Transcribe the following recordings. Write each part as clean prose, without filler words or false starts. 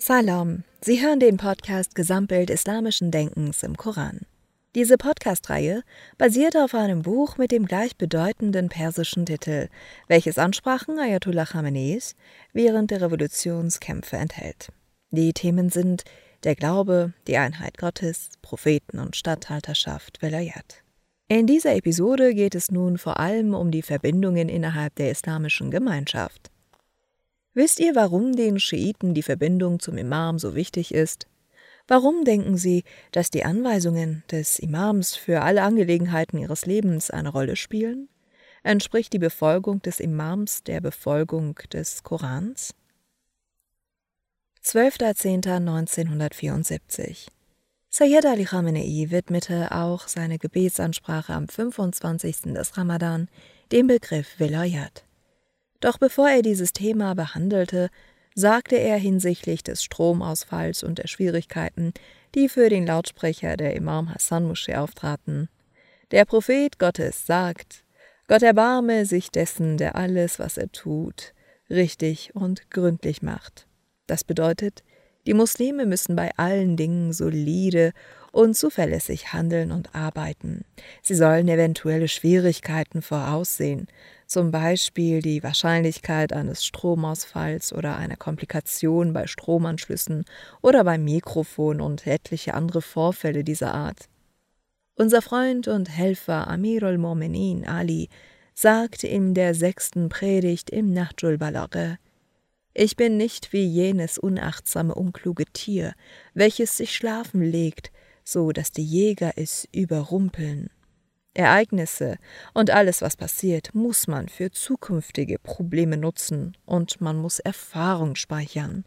Salam, Sie hören den Podcast Gesamtbild islamischen Denkens im Koran. Diese Podcast-Reihe basiert auf einem Buch mit dem gleichbedeutenden persischen Titel, welches Ansprachen Ayatollah Khameneis während der Revolutionskämpfe enthält. Die Themen sind der Glaube, die Einheit Gottes, Propheten und Statthalterschaft, Velayat. In dieser Episode geht es nun vor allem um die Verbindungen innerhalb der islamischen Gemeinschaft. Wisst ihr, warum den Schiiten die Verbindung zum Imam so wichtig ist? Warum denken sie, dass die Anweisungen des Imams für alle Angelegenheiten ihres Lebens eine Rolle spielen? Entspricht die Befolgung des Imams der Befolgung des Korans? 12.10.1974. Sayyid Ali Khamenei widmete auch seine Gebetsansprache am 25. des Ramadan dem Begriff Velayat. Doch bevor er dieses Thema behandelte, sagte er hinsichtlich des Stromausfalls und der Schwierigkeiten, die für den Lautsprecher der Imam Hassan Moschee auftraten: Der Prophet Gottes sagt: Gott erbarme sich dessen, der alles, was er tut, richtig und gründlich macht. Das bedeutet, die Muslime müssen bei allen Dingen solide und zuverlässig handeln und arbeiten. Sie sollen eventuelle Schwierigkeiten voraussehen, zum Beispiel die Wahrscheinlichkeit eines Stromausfalls oder einer Komplikation bei Stromanschlüssen oder beim Mikrofon und etliche andere Vorfälle dieser Art. Unser Freund und Helfer Amir al-Mu'minin Ali sagte in der 6. Predigt im Nahjul Balagha: Ich bin nicht wie jenes unachtsame, unkluge Tier, welches sich schlafen legt, so dass die Jäger es überrumpeln. Ereignisse und alles, was passiert, muss man für zukünftige Probleme nutzen und man muss Erfahrung speichern.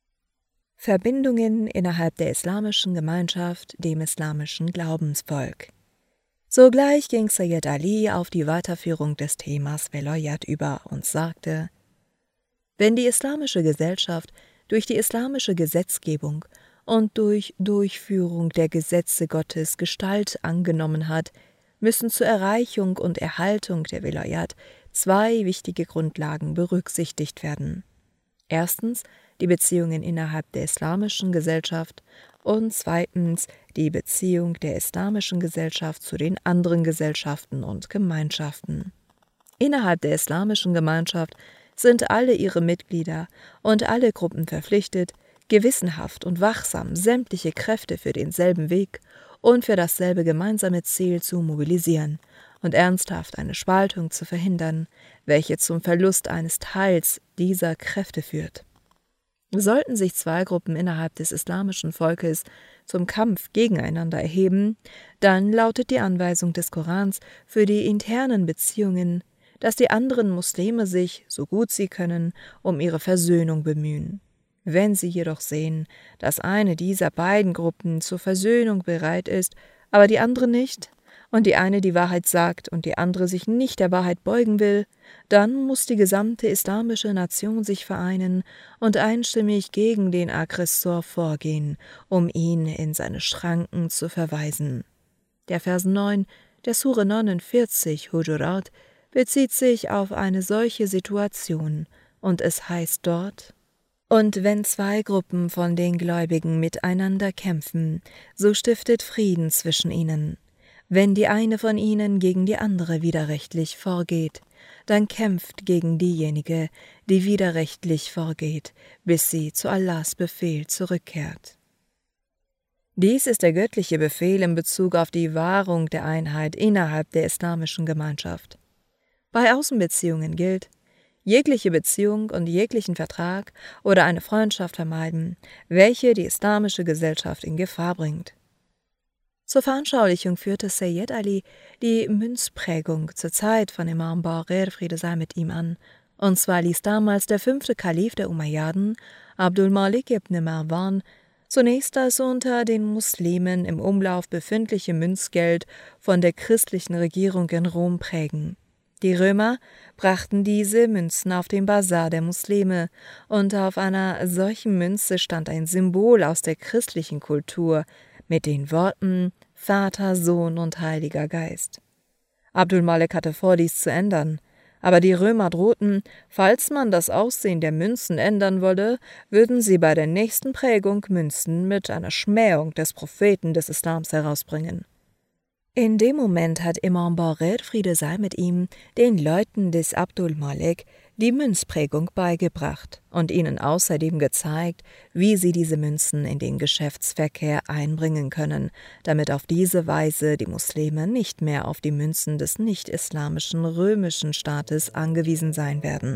Verbindungen innerhalb der islamischen Gemeinschaft, dem islamischen Glaubensvolk. Sogleich ging Sayyid Ali auf die Weiterführung des Themas Velayat über und sagte: Wenn die islamische Gesellschaft durch die islamische Gesetzgebung und durch Durchführung der Gesetze Gottes Gestalt angenommen hat, müssen zur Erreichung und Erhaltung der Velayat zwei wichtige Grundlagen berücksichtigt werden. Erstens die Beziehungen innerhalb der islamischen Gesellschaft und zweitens die Beziehung der islamischen Gesellschaft zu den anderen Gesellschaften und Gemeinschaften. Innerhalb der islamischen Gemeinschaft sind alle ihre Mitglieder und alle Gruppen verpflichtet, gewissenhaft und wachsam sämtliche Kräfte für denselben Weg und für dasselbe gemeinsame Ziel zu mobilisieren und ernsthaft eine Spaltung zu verhindern, welche zum Verlust eines Teils dieser Kräfte führt. Sollten sich zwei Gruppen innerhalb des islamischen Volkes zum Kampf gegeneinander erheben, dann lautet die Anweisung des Korans für die internen Beziehungen, dass die anderen Muslime sich, so gut sie können, um ihre Versöhnung bemühen. Wenn sie jedoch sehen, dass eine dieser beiden Gruppen zur Versöhnung bereit ist, aber die andere nicht, und die eine die Wahrheit sagt und die andere sich nicht der Wahrheit beugen will, dann muss die gesamte islamische Nation sich vereinen und einstimmig gegen den Aggressor vorgehen, um ihn in seine Schranken zu verweisen. Der Vers 9 der Sure 49 Hujurat bezieht sich auf eine solche Situation, und es heißt dort: Und wenn zwei Gruppen von den Gläubigen miteinander kämpfen, so stiftet Frieden zwischen ihnen. Wenn die eine von ihnen gegen die andere widerrechtlich vorgeht, dann kämpft gegen diejenige, die widerrechtlich vorgeht, bis sie zu Allahs Befehl zurückkehrt. Dies ist der göttliche Befehl in Bezug auf die Wahrung der Einheit innerhalb der islamischen Gemeinschaft. Bei Außenbeziehungen gilt: Jegliche Beziehung und jeglichen Vertrag oder eine Freundschaft vermeiden, welche die islamische Gesellschaft in Gefahr bringt. Zur Veranschaulichung führte Sayyid Ali die Münzprägung zur Zeit von Imam Baqir, Friede sei mit ihm, an. Und zwar ließ damals der 5. Kalif der Umayyaden, Abdul Malik ibn Marwan, zunächst das unter den Muslimen im Umlauf befindliche Münzgeld von der christlichen Regierung in Rom prägen. Die Römer brachten diese Münzen auf den Basar der Muslime, und auf einer solchen Münze stand ein Symbol aus der christlichen Kultur mit den Worten Vater, Sohn und Heiliger Geist. Abdul Malik hatte vor, dies zu ändern, Aber die Römer drohten, falls man das Aussehen der Münzen ändern wolle, würden sie bei der nächsten Prägung Münzen mit einer Schmähung des Propheten des Islams herausbringen. In dem Moment hat Imam Borid, Friede sei mit ihm, den Leuten des Abdul Malik die Münzprägung beigebracht und ihnen außerdem gezeigt, wie sie diese Münzen in den Geschäftsverkehr einbringen können, damit auf diese Weise die Muslime nicht mehr auf die Münzen des nicht-islamischen römischen Staates angewiesen sein werden.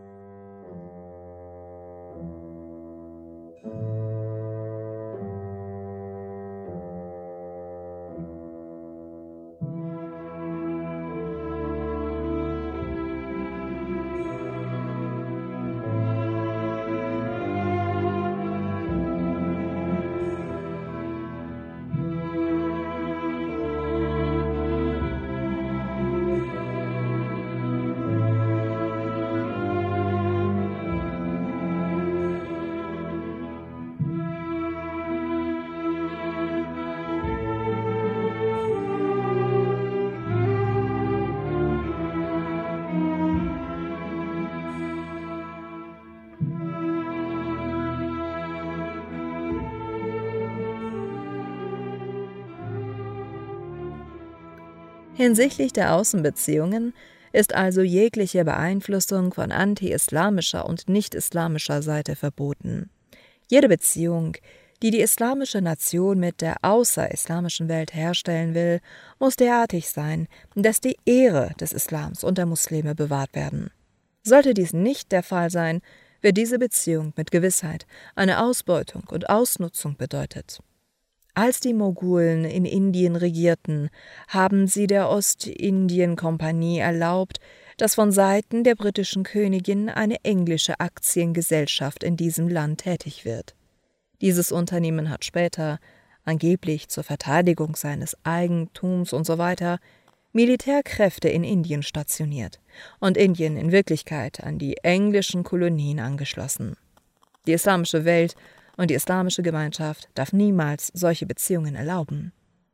Hinsichtlich der Außenbeziehungen ist also jegliche Beeinflussung von anti-islamischer und nicht-islamischer Seite verboten. Jede Beziehung, die die islamische Nation mit der außerislamischen Welt herstellen will, muss derartig sein, dass die Ehre des Islams und der Muslime bewahrt werden. Sollte dies nicht der Fall sein, wird diese Beziehung mit Gewissheit eine Ausbeutung und Ausnutzung bedeutet. Als die Mogulen in Indien regierten, haben sie der Ostindien-Kompanie erlaubt, dass von Seiten der britischen Königin eine englische Aktiengesellschaft in diesem Land tätig wird. Dieses Unternehmen hat später, angeblich zur Verteidigung seines Eigentums usw., Militärkräfte in Indien stationiert und Indien in Wirklichkeit an die englischen Kolonien angeschlossen. Die islamische Welt und die islamische Gemeinschaft darf niemals solche Beziehungen erlauben.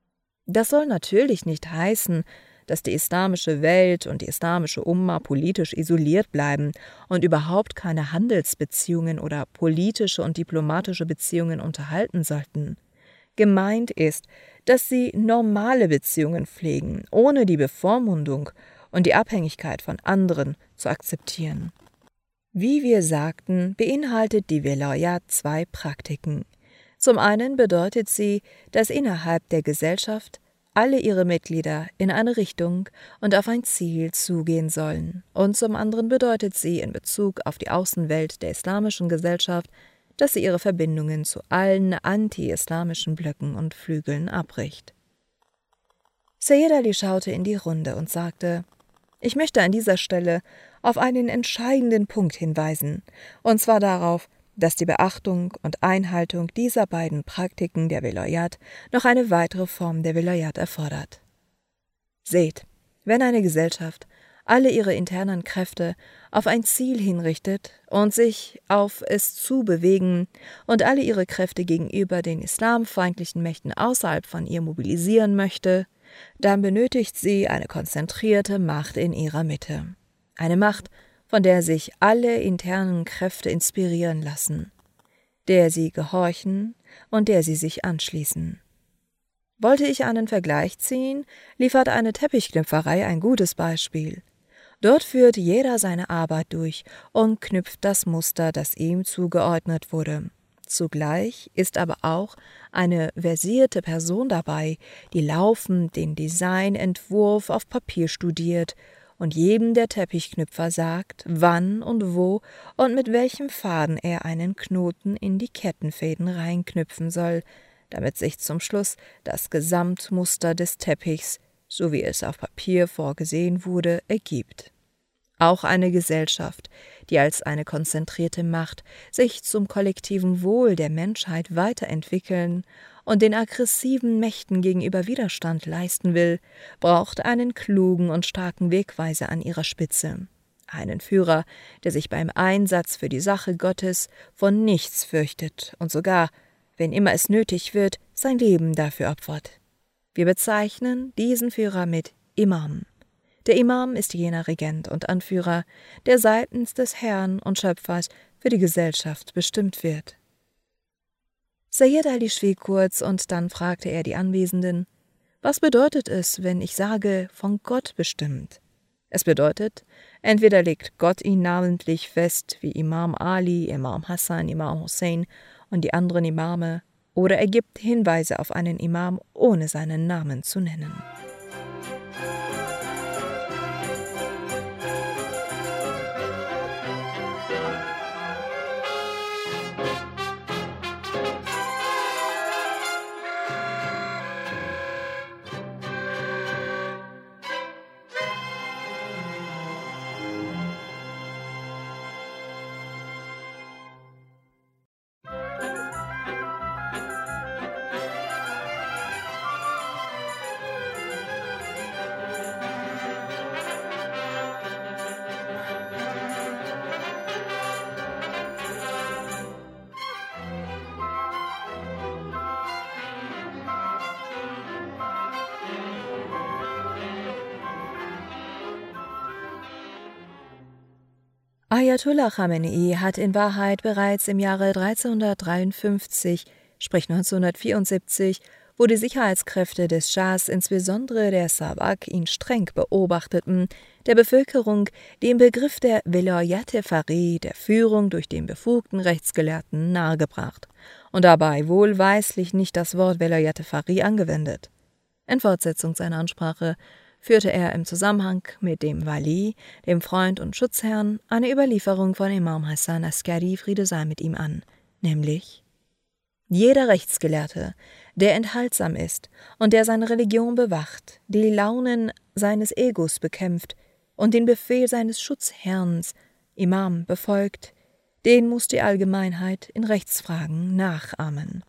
Das soll natürlich nicht heißen, dass die islamische Welt und die islamische Umma politisch isoliert bleiben und überhaupt keine Handelsbeziehungen oder politische und diplomatische Beziehungen unterhalten sollten. Gemeint ist, dass sie normale Beziehungen pflegen, ohne die Bevormundung und die Abhängigkeit von anderen zu akzeptieren. Wie wir sagten, beinhaltet die Velayat zwei Praktiken. Zum einen bedeutet sie, dass innerhalb der Gesellschaft alle ihre Mitglieder in eine Richtung und auf ein Ziel zugehen sollen, und zum anderen bedeutet sie in Bezug auf die Außenwelt der islamischen Gesellschaft, dass sie ihre Verbindungen zu allen anti-islamischen Blöcken und Flügeln abbricht. Sayyid Ali schaute in die Runde und sagte: Ich möchte an dieser Stelle auf einen entscheidenden Punkt hinweisen, und zwar darauf, dass die Beachtung und Einhaltung dieser beiden Praktiken der Velayat noch eine weitere Form der Velayat erfordert. Seht, wenn eine Gesellschaft alle ihre internen Kräfte auf ein Ziel hinrichtet und sich auf es zubewegen und alle ihre Kräfte gegenüber den islamfeindlichen Mächten außerhalb von ihr mobilisieren möchte, dann benötigt sie eine konzentrierte Macht in ihrer Mitte. Eine Macht, von der sich alle internen Kräfte inspirieren lassen, der sie gehorchen und der sie sich anschließen. Wollte ich einen Vergleich ziehen, liefert eine Teppichknüpferei ein gutes Beispiel. Dort führt jeder seine Arbeit durch und knüpft das Muster, das ihm zugeordnet wurde. Zugleich ist aber auch eine versierte Person dabei, die laufend den Designentwurf auf Papier studiert und jedem der Teppichknüpfer sagt, wann und wo und mit welchem Faden er einen Knoten in die Kettenfäden reinknüpfen soll, damit sich zum Schluss das Gesamtmuster des Teppichs, so wie es auf Papier vorgesehen wurde, ergibt. Auch eine Gesellschaft, die als eine konzentrierte Macht sich zum kollektiven Wohl der Menschheit weiterentwickeln und den aggressiven Mächten gegenüber Widerstand leisten will, braucht einen klugen und starken Wegweiser an ihrer Spitze. Einen Führer, der sich beim Einsatz für die Sache Gottes von nichts fürchtet und sogar, wenn immer es nötig wird, sein Leben dafür opfert. Wir bezeichnen diesen Führer mit Imam. Der Imam ist jener Regent und Anführer, der seitens des Herrn und Schöpfers für die Gesellschaft bestimmt wird. Sayyid Ali schwieg kurz und dann fragte er die Anwesenden: Was bedeutet es, wenn ich sage, von Gott bestimmt? Es bedeutet, entweder legt Gott ihn namentlich fest, wie Imam Ali, Imam Hassan, Imam Hussein und die anderen Imame, oder er gibt Hinweise auf einen Imam, ohne seinen Namen zu nennen. Ayatollah Khamenei hat in Wahrheit bereits im Jahre 1353, sprich 1974, wo die Sicherheitskräfte des Schahs, insbesondere der Savak, ihn streng beobachteten, der Bevölkerung den Begriff der Velayat-e-Faqih, der Führung durch den befugten Rechtsgelehrten, nahegebracht und dabei wohlweislich nicht das Wort Velayat-e-Faqih angewendet. In Fortsetzung seiner Ansprache führte er im Zusammenhang mit dem Wali, dem Freund und Schutzherrn, eine Überlieferung von Imam Hassan Askari, Friede sei mit ihm, an, nämlich: Jeder Rechtsgelehrte, der enthaltsam ist und der seine Religion bewacht, die Launen seines Egos bekämpft und den Befehl seines Schutzherrns, Imam, befolgt, den muss die Allgemeinheit in Rechtsfragen nachahmen.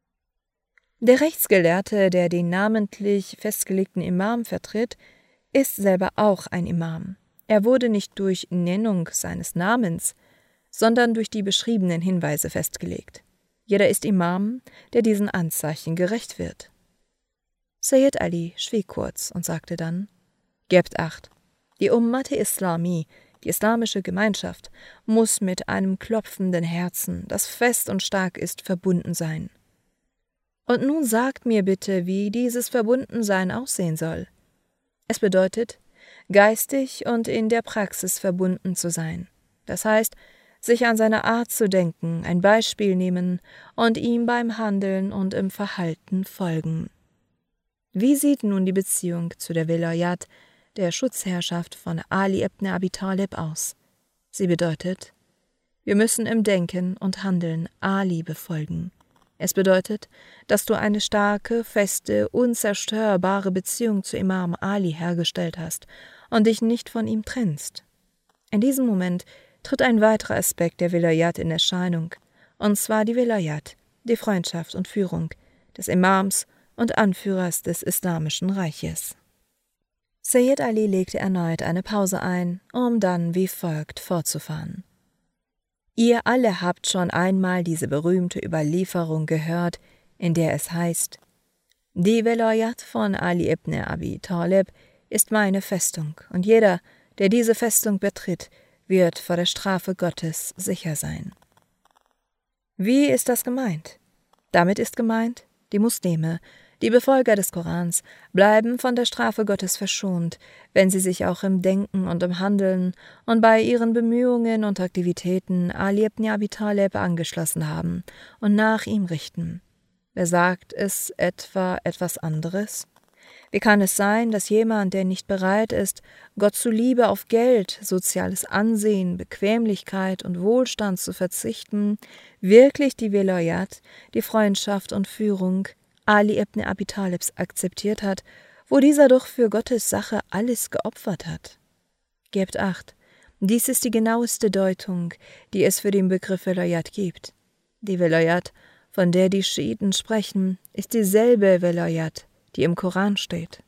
Der Rechtsgelehrte, der den namentlich festgelegten Imam vertritt, ist selber auch ein Imam. Er wurde nicht durch Nennung seines Namens, sondern durch die beschriebenen Hinweise festgelegt. Jeder ist Imam, der diesen Anzeichen gerecht wird. Sayyid Ali schwieg kurz und sagte dann: Gebt Acht, die Ummat Islami, die islamische Gemeinschaft, muss mit einem klopfenden Herzen, das fest und stark ist, verbunden sein. Und nun sagt mir bitte, wie dieses Verbundensein aussehen soll. Es bedeutet, geistig und in der Praxis verbunden zu sein. Das heißt, sich an seine Art zu denken, ein Beispiel nehmen und ihm beim Handeln und im Verhalten folgen. Wie sieht nun die Beziehung zu der Velayat, der Schutzherrschaft von Ali ibn Abi Talib, aus? Sie bedeutet, wir müssen im Denken und Handeln Ali befolgen. Es bedeutet, dass du eine starke, feste, unzerstörbare Beziehung zu Imam Ali hergestellt hast und dich nicht von ihm trennst. In diesem Moment tritt ein weiterer Aspekt der Velayat in Erscheinung, und zwar die Velayat, die Freundschaft und Führung des Imams und Anführers des Islamischen Reiches. Sayyid Ali legte erneut eine Pause ein, um dann wie folgt fortzufahren. Ihr alle habt schon einmal diese berühmte Überlieferung gehört, in der es heißt: Die Velayat von Ali ibn Abi Talib ist meine Festung, und jeder, der diese Festung betritt, wird vor der Strafe Gottes sicher sein. Wie ist das gemeint? Damit ist gemeint, die Muslime, die Befolger des Korans, bleiben von der Strafe Gottes verschont, wenn sie sich auch im Denken und im Handeln und bei ihren Bemühungen und Aktivitäten Ali ibn Abi Talib angeschlossen haben und nach ihm richten. Wer sagt es etwa etwas anderes? Wie kann es sein, dass jemand, der nicht bereit ist, Gott zuliebe auf Geld, soziales Ansehen, Bequemlichkeit und Wohlstand zu verzichten, wirklich die Velayat, die Freundschaft und Führung Ali ibn Abi Talibs akzeptiert hat, wo dieser doch für Gottes Sache alles geopfert hat? Gebt Acht, dies ist die genaueste Deutung, die es für den Begriff Velayat gibt. Die Velayat, von der die Schiiten sprechen, ist dieselbe Velayat, die im Koran steht.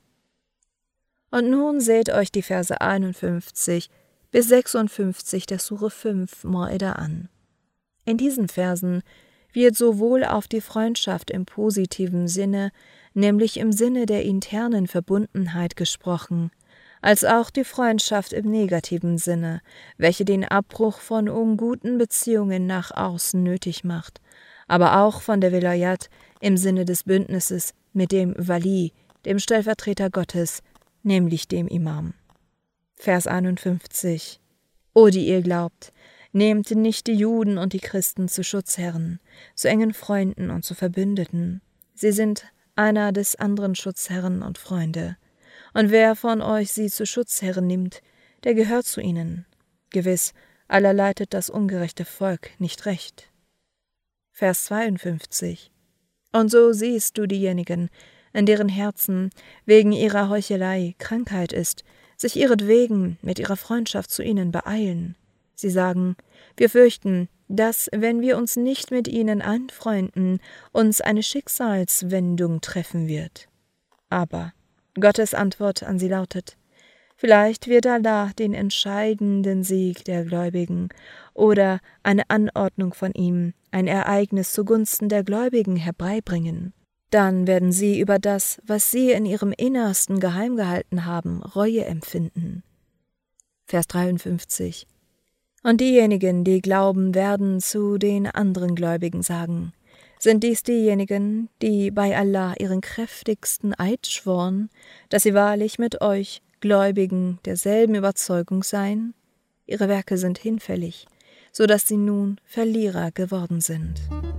Und nun seht euch die Verse 51 bis 56 der Sure 5 Maida an. In diesen Versen wird sowohl auf die Freundschaft im positiven Sinne, nämlich im Sinne der internen Verbundenheit gesprochen, als auch die Freundschaft im negativen Sinne, welche den Abbruch von unguten Beziehungen nach außen nötig macht, aber auch von der Velayat im Sinne des Bündnisses mit dem Wali, dem Stellvertreter Gottes, nämlich dem Imam. Vers 51: O, die ihr glaubt, nehmt nicht die Juden und die Christen zu Schutzherren, zu engen Freunden und zu Verbündeten. Sie sind einer des anderen Schutzherren und Freunde. Und wer von euch sie zu Schutzherren nimmt, der gehört zu ihnen. Gewiss, Allah leitet das ungerechte Volk nicht recht. Vers 52: Und so siehst du diejenigen, in deren Herzen wegen ihrer Heuchelei Krankheit ist, sich ihretwegen mit ihrer Freundschaft zu ihnen beeilen. Sie sagen, wir fürchten, dass, wenn wir uns nicht mit ihnen anfreunden, uns eine Schicksalswendung treffen wird. Aber Gottes Antwort an sie lautet: Vielleicht wird Allah den entscheidenden Sieg der Gläubigen oder eine Anordnung von ihm, ein Ereignis zugunsten der Gläubigen herbeibringen. Dann werden sie über das, was sie in ihrem Innersten geheim gehalten haben, Reue empfinden. Vers 53: Und diejenigen, die glauben, werden zu den anderen Gläubigen sagen: Sind dies diejenigen, die bei Allah ihren kräftigsten Eid schworen, dass sie wahrlich mit euch, Gläubigen, derselben Überzeugung seien? Ihre Werke sind hinfällig, so dass sie nun Verlierer geworden sind.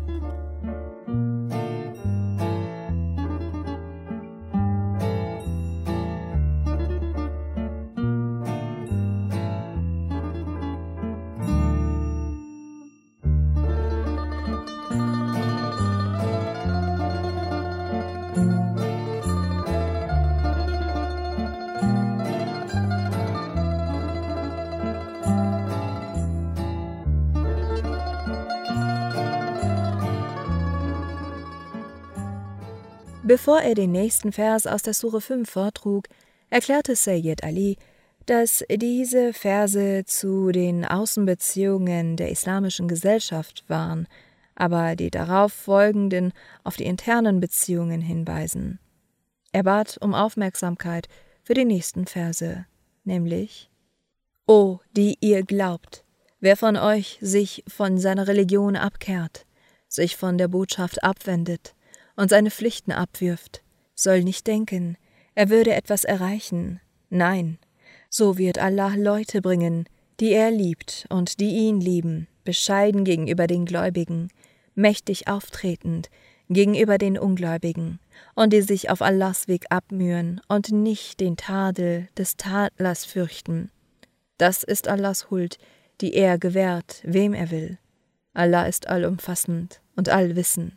Bevor er den nächsten Vers aus der Sure 5 vortrug, erklärte Sayyid Ali, dass diese Verse zu den Außenbeziehungen der islamischen Gesellschaft waren, aber die darauf folgenden auf die internen Beziehungen hinweisen. Er bat um Aufmerksamkeit für die nächsten Verse, nämlich: O, die ihr glaubt, wer von euch sich von seiner Religion abkehrt, sich von der Botschaft abwendet und seine Pflichten abwirft, soll nicht denken, er würde etwas erreichen. Nein, so wird Allah Leute bringen, die er liebt und die ihn lieben, bescheiden gegenüber den Gläubigen, mächtig auftretend gegenüber den Ungläubigen, und die sich auf Allahs Weg abmühen und nicht den Tadel des Tadlers fürchten. Das ist Allahs Huld, die er gewährt, wem er will. Allah ist allumfassend und allwissend.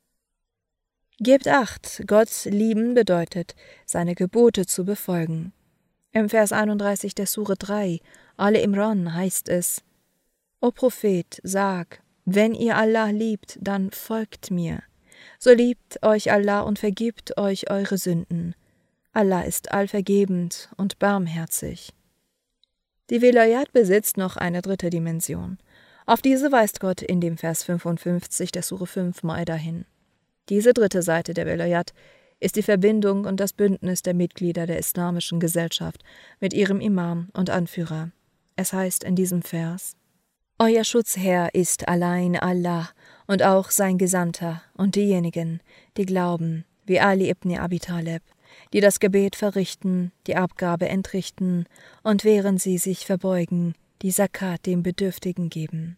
Gebt Acht, Gott lieben bedeutet, seine Gebote zu befolgen. Im Vers 31 der Sure 3, Al-Imran, heißt es: O Prophet, sag, wenn ihr Allah liebt, dann folgt mir. So liebt euch Allah und vergibt euch eure Sünden. Allah ist allvergebend und barmherzig. Die Velayat besitzt noch eine dritte Dimension. Auf diese weist Gott in dem Vers 55 der Sure 5 Maida hin. Diese dritte Seite der Velayat ist die Verbindung und das Bündnis der Mitglieder der islamischen Gesellschaft mit ihrem Imam und Anführer. Es heißt in diesem Vers: Euer Schutzherr ist allein Allah und auch sein Gesandter und diejenigen, die glauben, wie Ali ibn Abi Talib, die das Gebet verrichten, die Abgabe entrichten und während sie sich verbeugen, die Zakat dem Bedürftigen geben.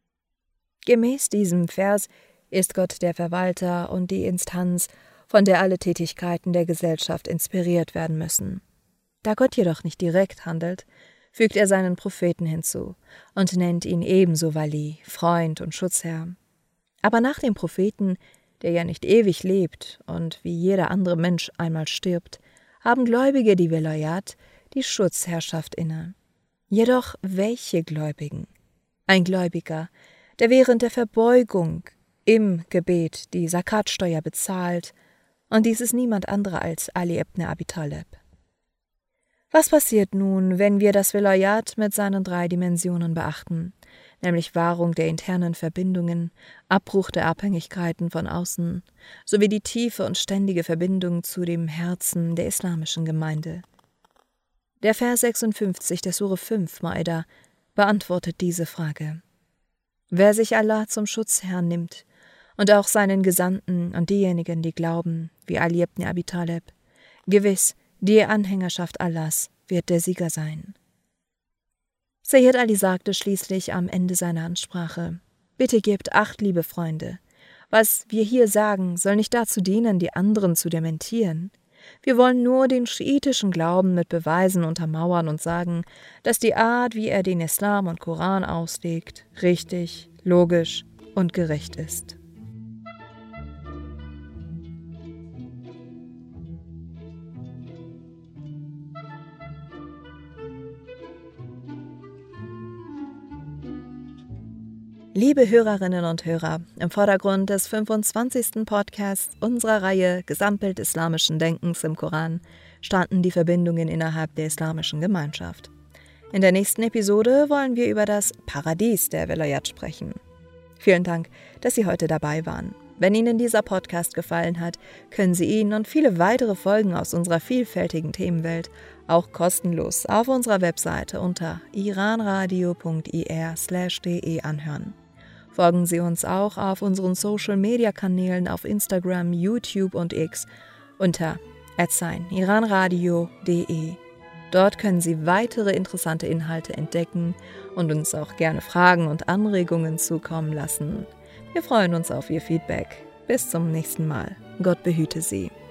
Gemäß diesem Vers ist Gott der Verwalter und die Instanz, von der alle Tätigkeiten der Gesellschaft inspiriert werden müssen. Da Gott jedoch nicht direkt handelt, fügt er seinen Propheten hinzu und nennt ihn ebenso Wali, Freund und Schutzherr. Aber nach dem Propheten, der ja nicht ewig lebt und wie jeder andere Mensch einmal stirbt, haben Gläubige die Velayat, die Schutzherrschaft inne. Jedoch welche Gläubigen? Ein Gläubiger, der während der Verbeugung im Gebet die Zakatsteuer bezahlt, und dies ist niemand anderer als Ali ibn Abi Talib. Was passiert nun, wenn wir das Velayat mit seinen 3 Dimensionen beachten, nämlich Wahrung der internen Verbindungen, Abbruch der Abhängigkeiten von außen, sowie die tiefe und ständige Verbindung zu dem Herzen der islamischen Gemeinde? Der Vers 56 der Sure 5 Maida beantwortet diese Frage. Wer sich Allah zum Schutzherrn nimmt und auch seinen Gesandten und diejenigen, die glauben, wie Ali ibn Abi Talib, gewiss, die Anhängerschaft Allahs wird der Sieger sein. Sayyid Ali sagte schließlich am Ende seiner Ansprache: Bitte gebt Acht, liebe Freunde. Was wir hier sagen, soll nicht dazu dienen, die anderen zu dementieren. Wir wollen nur den schiitischen Glauben mit Beweisen untermauern und sagen, dass die Art, wie er den Islam und Koran auslegt, richtig, logisch und gerecht ist. Liebe Hörerinnen und Hörer, im Vordergrund des 25. Podcasts unserer Reihe Gesamtbild islamischen Denkens im Koran standen die Verbindungen innerhalb der islamischen Gemeinschaft. In der nächsten Episode wollen wir über das Paradies der Velayat sprechen. Vielen Dank, dass Sie heute dabei waren. Wenn Ihnen dieser Podcast gefallen hat, können Sie ihn und viele weitere Folgen aus unserer vielfältigen Themenwelt auch kostenlos auf unserer Webseite unter iranradio.ir/de anhören. Folgen Sie uns auch auf unseren Social-Media-Kanälen auf Instagram, YouTube und X unter @iranradio.de. Dort können Sie weitere interessante Inhalte entdecken und uns auch gerne Fragen und Anregungen zukommen lassen. Wir freuen uns auf Ihr Feedback. Bis zum nächsten Mal. Gott behüte Sie.